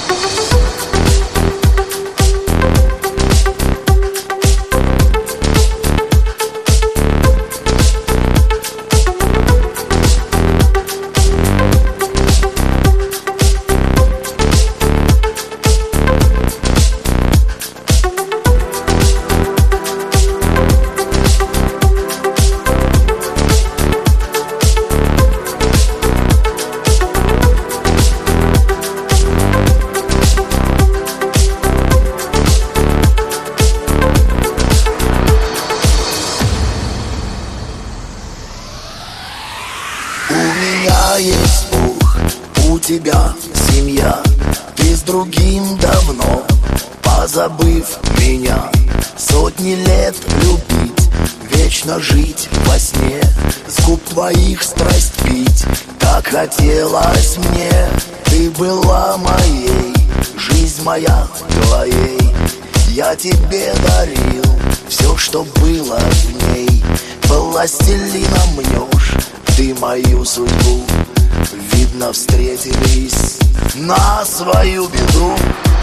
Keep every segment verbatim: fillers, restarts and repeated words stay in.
Есть Бог, у тебя семья, ты с другим давно, позабыв меня. Сотни лет любить, вечно жить во сне, с губ твоих страсть пить, так хотелось мне. Ты была моей, жизнь моя твоей, я тебе дарил все, что было в ней. Пластилином мнешь ты мою судьбу, видно, встретились на свою беду.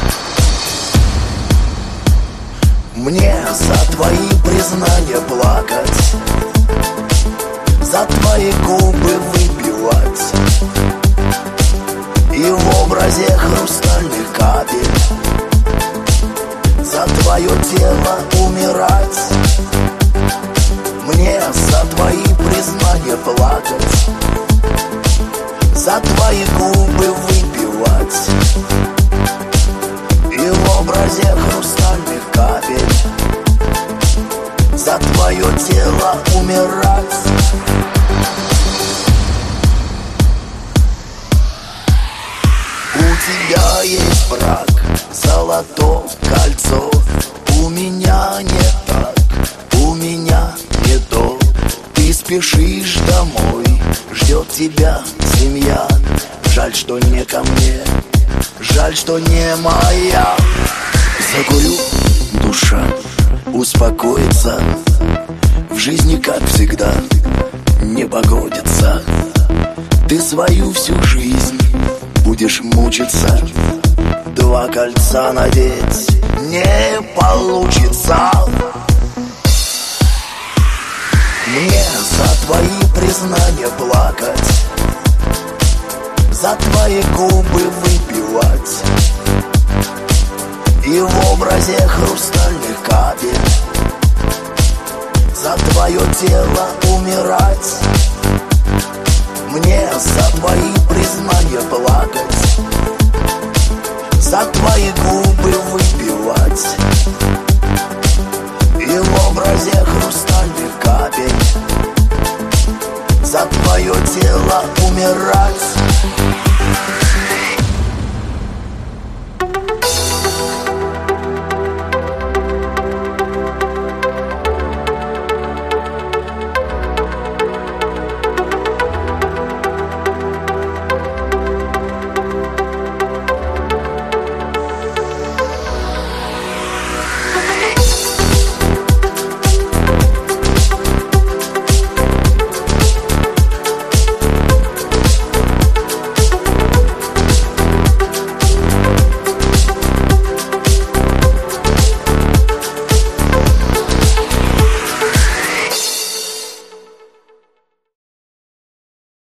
Мне за твои признания плакать, за твои губы выпивать, и в образе хрустальных капель за твое тело умирать. Мне за твои признания плакать, за твои губы выпивать, и в образе хрустальных капель за твое тело умирать. У тебя есть брак, золото, кольцо, у меня не так, у меня не то. Ты спешишь домой, ждет тебя семья. Жаль, что не ко мне, жаль, что не моя. Закурю, душа успокоится, в жизни, как всегда, не погодится. Ты свою всю жизнь будешь мучиться, два кольца надеть не получится. Мне за твои признания плакать, за твои губы выпивать, и в образе хрустальных капель за твое тело умирать. Мне за твои признания плакать,